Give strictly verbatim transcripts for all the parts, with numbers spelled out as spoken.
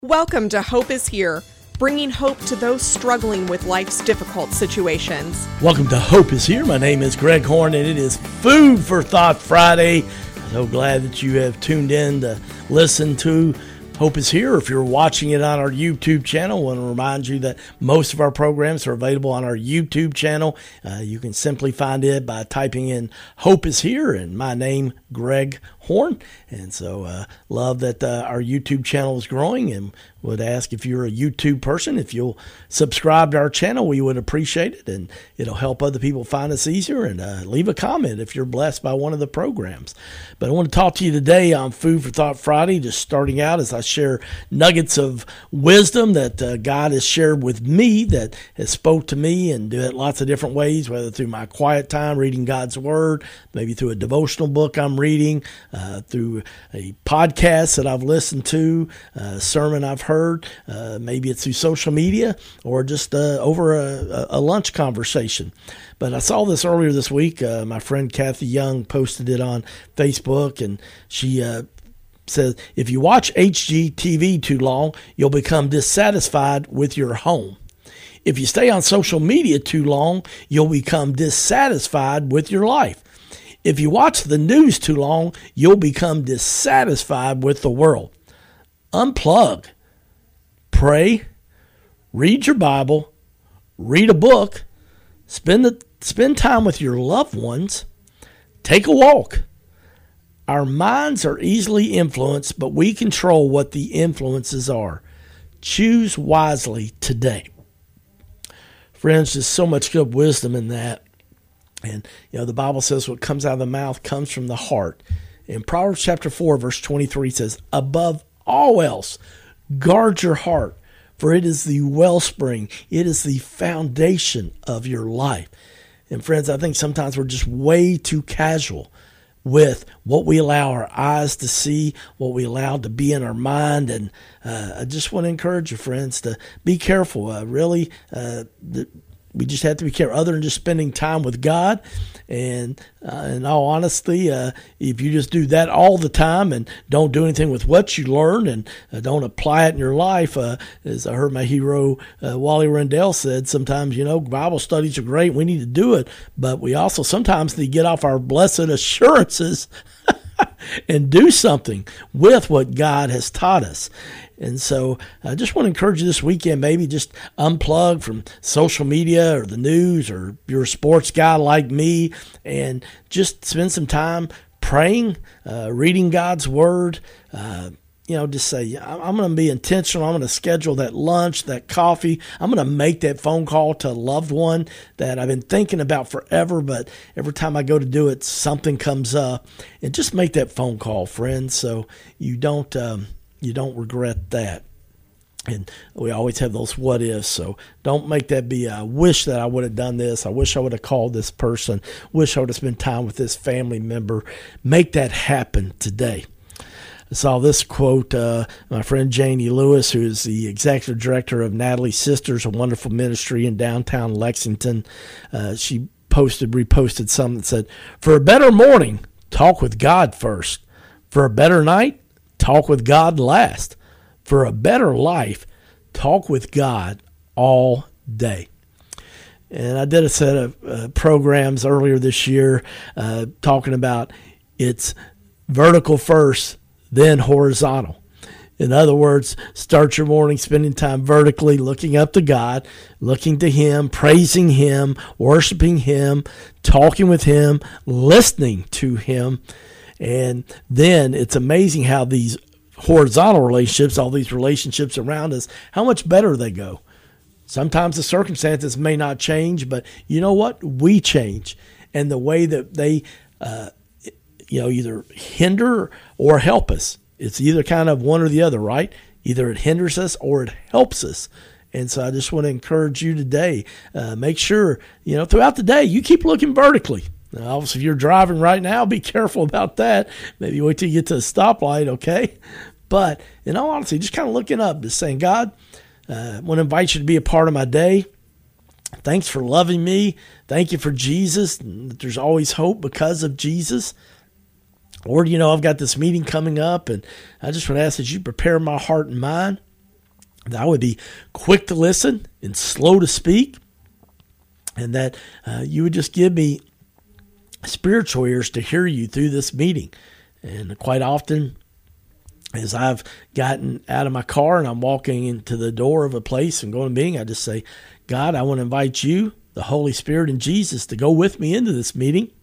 Welcome to Hope is Here, bringing hope to those struggling with life's difficult situations. Welcome to Hope is Here. My name is Greg Horn, and it is Food for Thought Friday. So glad that you have tuned in to listen to Hope is Here. If you're watching it on our YouTube channel, I want to remind you that most of our programs are available on our YouTube channel. Uh, you can simply find it by typing in Hope is Here and my name, Greg Horn. And so uh, love that uh, our YouTube channel is growing, and would ask if you're a YouTube person, if you'll subscribe to our channel, we would appreciate it, and it'll help other people find us easier. And uh, leave a comment if you're blessed by one of the programs. But I want to talk to you today on Food for Thought Friday, just starting out as I share nuggets of wisdom that uh, God has shared with me, that has spoke to me, and do it lots of different ways, whether through my quiet time reading God's Word, maybe through a devotional book I'm reading, uh, through a podcast that I've listened to, a sermon I've heard, uh, maybe it's through social media, or just uh, over a, a lunch conversation. But I saw this earlier this week. Uh, my friend Kathy Young posted it on Facebook, and she uh, says, if you watch H G T V too long, you'll become dissatisfied with your home. If you stay on social media too long, you'll become dissatisfied with your life. If you watch the news too long, you'll become dissatisfied with the world. Unplug. Pray. Read your Bible. Read a book. Spend the, spend time with your loved ones. Take a walk. Our minds are easily influenced, but we control what the influences are. Choose wisely today. Friends, there's so much good wisdom in that. And, you know, the Bible says what comes out of the mouth comes from the heart. In Proverbs chapter four, verse twenty-three says, above all else, guard your heart, for it is the wellspring. It is the foundation of your life. And friends, I think sometimes we're just way too casual with what we allow our eyes to see, what we allow to be in our mind. And uh, I just want to encourage you, friends, to be careful. Uh, really, uh, the, we just have to be careful, other than just spending time with God. And uh, in all honesty, uh, if you just do that all the time and don't do anything with what you learn, and uh, don't apply it in your life, uh, as I heard my hero uh, Wally Rendell said, sometimes, you know, Bible studies are great, we need to do it, but we also sometimes need to get off our blessed assurances and do something with what God has taught us. And so I just want to encourage you this weekend, maybe just unplug from social media or the news, or you're a sports guy like me, and just spend some time praying, uh, reading God's Word. Uh, you know, just say, I'm going to be intentional. I'm going to schedule that lunch, that coffee. I'm going to make that phone call to a loved one that I've been thinking about forever, but every time I go to do it, something comes up. And just make that phone call, friends, so you don't um, you don't regret that. And we always have those what ifs, so don't make that be, I wish that I would have done this. I wish I would have called this person. Wish I would have spent time with this family member. Make that happen today. I saw this quote, uh, my friend Janie Lewis, who is the executive director of Natalie Sisters, a wonderful ministry in downtown Lexington. Uh, she posted, reposted something that said, for a better morning, talk with God first. For a better night, talk with God last. For a better life, talk with God all day. And I did a set of uh, programs earlier this year uh, talking about it's vertical first, then horizontal. In other words, start your morning spending time vertically, looking up to God, looking to Him, praising Him, worshiping Him, talking with Him, listening to Him. And then it's amazing how these horizontal relationships, all these relationships around us, how much better they go. Sometimes the circumstances may not change, but you know what? We change. And the way that they uh, you know, either hinder or help us. It's either kind of one or the other, right? Either it hinders us or it helps us. And so I just want to encourage you today, uh, make sure, you know, throughout the day, you keep looking vertically. Now, obviously, if you're driving right now, be careful about that. Maybe wait till you get to the stoplight, okay? But in all honesty, just kind of looking up, just saying, God, uh, I want to invite you to be a part of my day. Thanks for loving me. Thank you for Jesus. There's always hope because of Jesus. Lord, you know, I've got this meeting coming up, and I just want to ask that you prepare my heart and mind. that I would be quick to listen and slow to speak, and that uh, you would just give me spiritual ears to hear you through this meeting. And quite often, as I've gotten out of my car and I'm walking into the door of a place and going to a meeting, I just say, God, I want to invite you, the Holy Spirit and Jesus, to go with me into this meeting.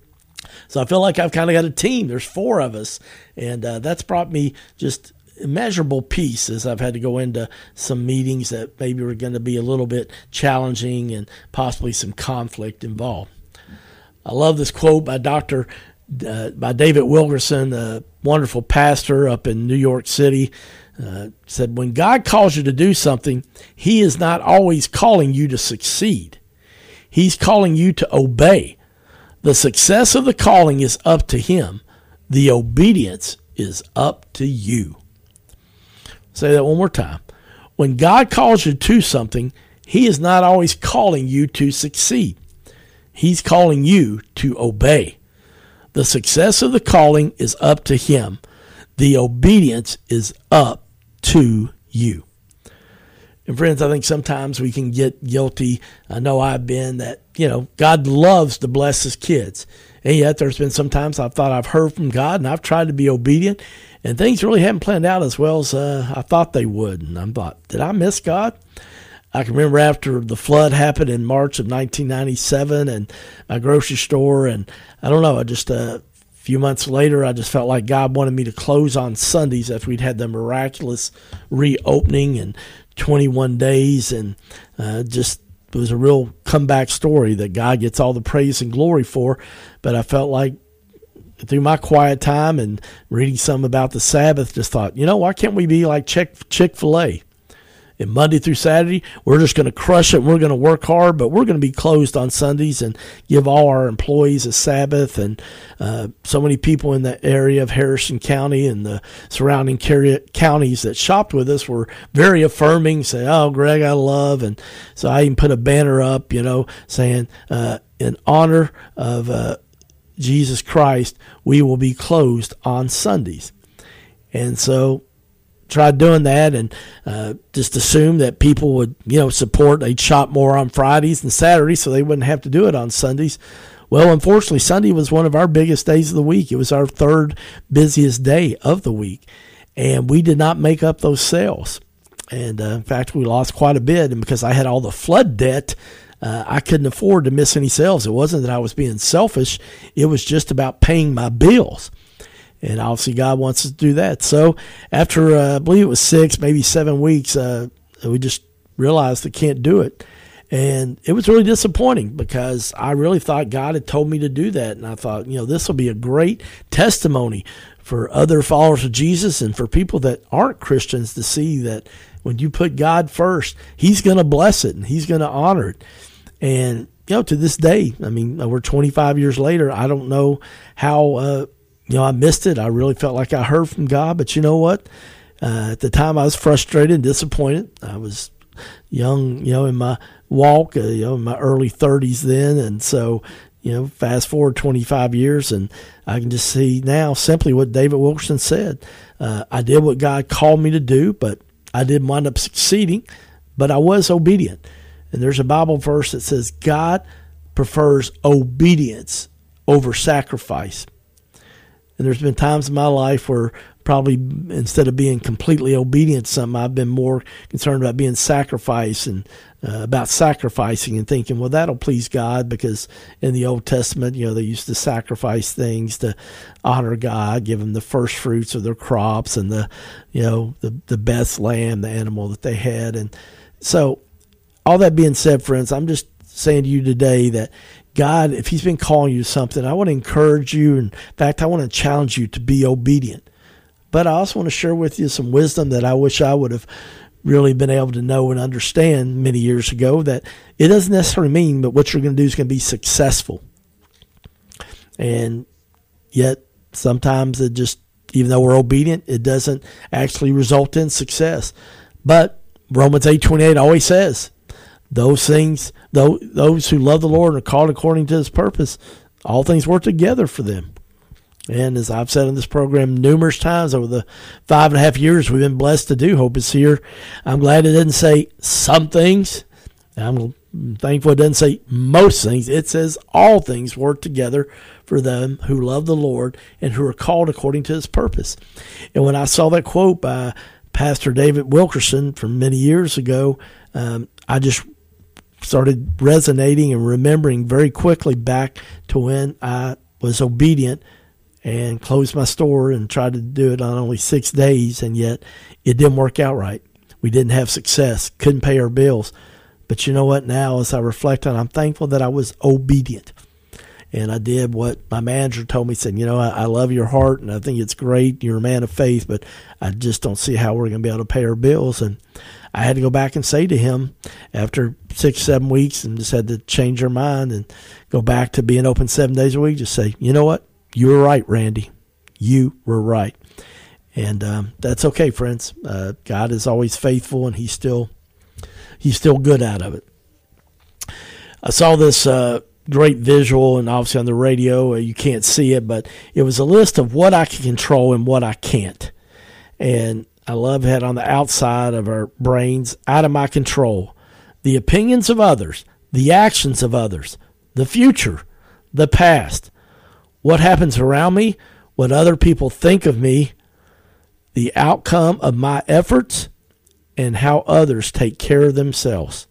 So I feel like I've kind of got a team. There's four of us, and uh, that's brought me just immeasurable peace as I've had to go into some meetings that maybe were going to be a little bit challenging and possibly some conflict involved. I love this quote by Doctor uh, by David Wilkerson, a wonderful pastor up in New York City. Uh, said, when God calls you to do something, he is not always calling you to succeed. He's calling you to obey. The success of the calling is up to him. The obedience is up to you. Say that one more time. When God calls you to something, he is not always calling you to succeed. He's calling you to obey. The success of the calling is up to him. The obedience is up to you. And friends, I think sometimes we can get guilty. I know I've been that, you know, God loves to bless his kids. And yet there's been some times I've thought I've heard from God and I've tried to be obedient, and things really haven't planned out as well as uh, I thought they would. And I thought, did I miss God? I can remember after the flood happened in March of nineteen ninety-seven, and my grocery store, and I don't know, I just uh, a few months later, I just felt like God wanted me to close on Sundays after we'd had the miraculous reopening and twenty-one days, and uh, just it was a real comeback story that God gets all the praise and glory for. But I felt like through my quiet time and reading some about the Sabbath, just thought, you know, why can't we be like Chick- Chick-fil-A? And Monday through Saturday, we're just going to crush it. We're going to work hard, but we're going to be closed on Sundays and give all our employees a Sabbath. And uh, so many people in the area of Harrison County and the surrounding counties that shopped with us were very affirming, saying, oh, Greg, I love. And so I even put a banner up, you know, saying, uh, in honor of uh, Jesus Christ, we will be closed on Sundays. And so tried doing that, and uh, just assumed that people would, you know, support. They'd shop more on Fridays and Saturdays so they wouldn't have to do it on Sundays. Well, unfortunately, Sunday was one of our biggest days of the week. It was our third busiest day of the week, and we did not make up those sales. And uh, in fact, we lost quite a bit, and because I had all the flood debt, uh, I couldn't afford to miss any sales. It wasn't that I was being selfish. It was just about paying my bills. And obviously God wants us to do that. So after, uh, I believe it was six, maybe seven weeks, uh, we just realized I can't do it. And it was really disappointing because I really thought God had told me to do that. And I thought, you know, this will be a great testimony for other followers of Jesus and for people that aren't Christians to see that when you put God first, he's going to bless it and he's going to honor it. And, you know, to this day, I mean, we're twenty-five years later. I don't know how, uh, You know, I missed it. I really felt like I heard from God. But you know what? Uh, at the time, I was frustrated and disappointed. I was young, you know, in my walk, uh, you know, in my early thirties then. And so, you know, fast forward twenty-five years, and I can just see now simply what David Wilkerson said. Uh, I did what God called me to do, but I didn't wind up succeeding, but I was obedient. And there's a Bible verse that says God prefers obedience over sacrifice. And there's been times in my life where probably instead of being completely obedient to something, I've been more concerned about being sacrificed and uh, about sacrificing and thinking, well, that'll please God, because in the Old Testament, you know, they used to sacrifice things to honor God, give them the first fruits of their crops and the, you know, the, the best lamb, the animal that they had. And so all that being said, friends, I'm just saying to you today that God, if he's been calling you to something, I want to encourage you. In fact, I want to challenge you to be obedient. But I also want to share with you some wisdom that I wish I would have really been able to know and understand many years ago, that it doesn't necessarily mean that what you're going to do is going to be successful. And yet sometimes it just, even though we're obedient, it doesn't actually result in success. But Romans eight twenty-eight always says, Those things, those who love the Lord and are called according to his purpose, all things work together for them. And as I've said on this program numerous times over the five and a half years we've been blessed to do Hope is Here, I'm glad it didn't say some things. I'm thankful it doesn't say most things. It says all things work together for them who love the Lord and who are called according to his purpose. And when I saw that quote by Pastor David Wilkerson from many years ago, um, I just started resonating and remembering very quickly back to when I was obedient and closed my store and tried to do it on only six days, and yet it didn't work out right. We didn't have success, couldn't pay our bills. But you know what? Now, as I reflect on it, I'm thankful that I was obedient. And I did what my manager told me, said, you know, I, I love your heart, and I think it's great. You're a man of faith, but I just don't see how we're going to be able to pay our bills. And I had to go back and say to him after six, seven weeks and just had to change our mind and go back to being open seven days a week, just say, you know what? You were right, Randy. You were right. And um, that's okay, friends. Uh, God is always faithful, and he's still he's still good out of it. I saw this uh, great visual, and obviously on the radio uh, you can't see it, but it was a list of what I can control and what I can't. And I love it on the outside of our brains, out of my control, the opinions of others, the actions of others, the future, the past, what happens around me, what other people think of me, the outcome of my efforts, and how others take care of themselves.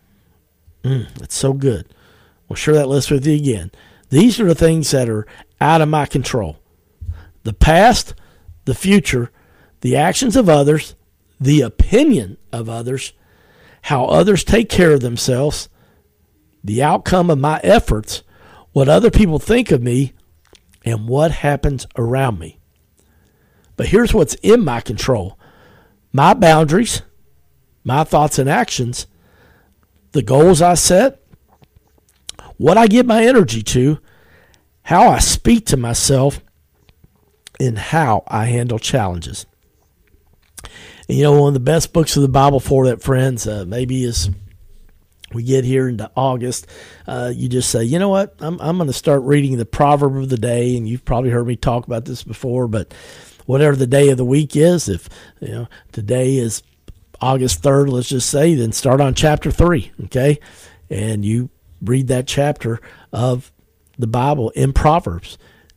Mm, that's so good. We'll share that list with you again. These are the things that are out of my control. The past, the future, the actions of others, the opinion of others, how others take care of themselves, the outcome of my efforts, what other people think of me, and what happens around me. But here's what's in my control. My boundaries, my thoughts and actions, the goals I set, what I give my energy to, how I speak to myself, and how I handle challenges. And you know, one of the best books of the Bible for that, friends, uh, maybe is we get here into August, uh, you just say, you know what, I'm I'm going to start reading the proverb of the day, and you've probably heard me talk about this before, but whatever the day of the week is, if you know today is August third, let's just say, then start on chapter three, okay? And you read that chapter of the Bible in Proverbs.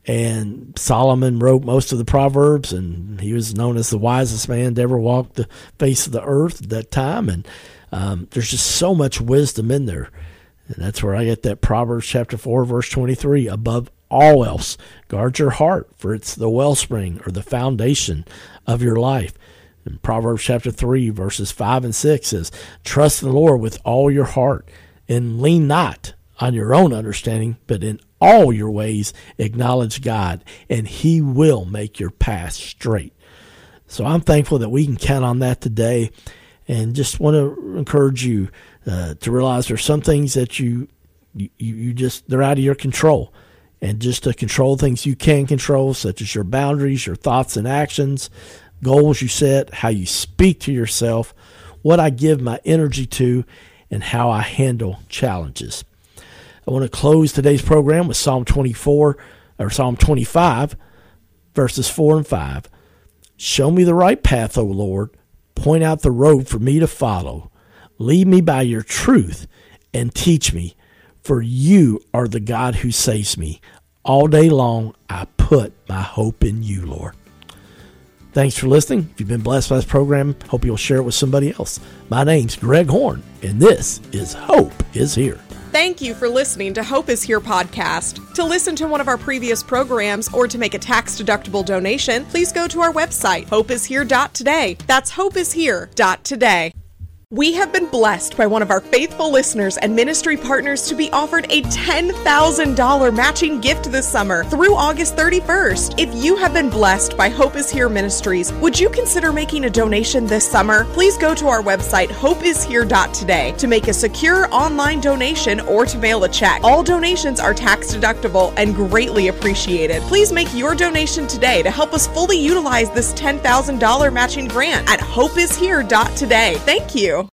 And Solomon wrote most of the Proverbs, and he was known as the wisest man to ever walk the face of the earth at that time. And um, there's just so much wisdom in there. And that's where I get that Proverbs chapter four, verse twenty-three. Above all else, guard your heart, for it's the wellspring or the foundation of your life. And Proverbs chapter three, verses five and six says, trust in the Lord with all your heart, and lean not on your own understanding, but in all your ways acknowledge God, and he will make your path straight. So I'm thankful that we can count on that today, and just want to encourage you uh, to realize there's some things that you, you you just, they're out of your control, and just to control things you can control, such as your boundaries, your thoughts and actions, goals you set, how you speak to yourself, what I give my energy to, and how I handle challenges. I want to close today's program with Psalm twenty-four, or Psalm twenty-five, verses four and five. Show me the right path, O Lord. Point out the road for me to follow. Lead me by your truth and teach me, for you are the God who saves me. All day long I put my hope in you, Lord. Thanks for listening. If you've been blessed by this program, hope you'll share it with somebody else. My name's Greg Horn, and this is Hope is Here. Thank you for listening to Hope is Here podcast. To listen to one of our previous programs or to make a tax-deductible donation, please go to our website, hope is here dot today. That's hope is here dot today. We have been blessed by one of our faithful listeners and ministry partners to be offered a ten thousand dollars matching gift this summer through August thirty-first. If you have been blessed by Hope is Here Ministries, would you consider making a donation this summer? Please go to our website, hope is here dot today, to make a secure online donation or to mail a check. All donations are tax deductible and greatly appreciated. Please make your donation today to help us fully utilize this ten thousand dollars matching grant at hope is here dot today. Thank you.